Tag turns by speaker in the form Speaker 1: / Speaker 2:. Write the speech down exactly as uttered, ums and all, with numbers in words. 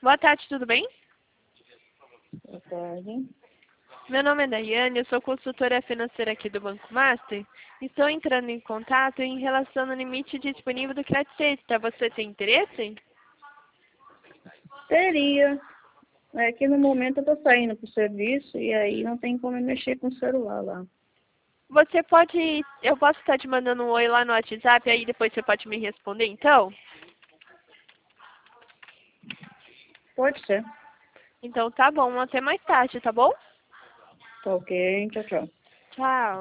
Speaker 1: Boa tarde, tudo bem?
Speaker 2: Boa tarde.
Speaker 1: Meu nome é Daiane, eu sou consultora financeira aqui do Banco Master. Estou entrando em contato em relação ao limite disponível do crédito extra. Você tem interesse?
Speaker 2: Teria. É que no momento eu tô saindo pro serviço e aí não tem como eu mexer com o celular lá.
Speaker 1: Você pode... Eu posso estar te mandando um oi lá no WhatsApp, aí depois você pode me responder, então?
Speaker 2: Pode ser.
Speaker 1: Então tá bom, até mais tarde, tá bom?
Speaker 2: Tá ok. Tchau, tchau.
Speaker 1: Tchau.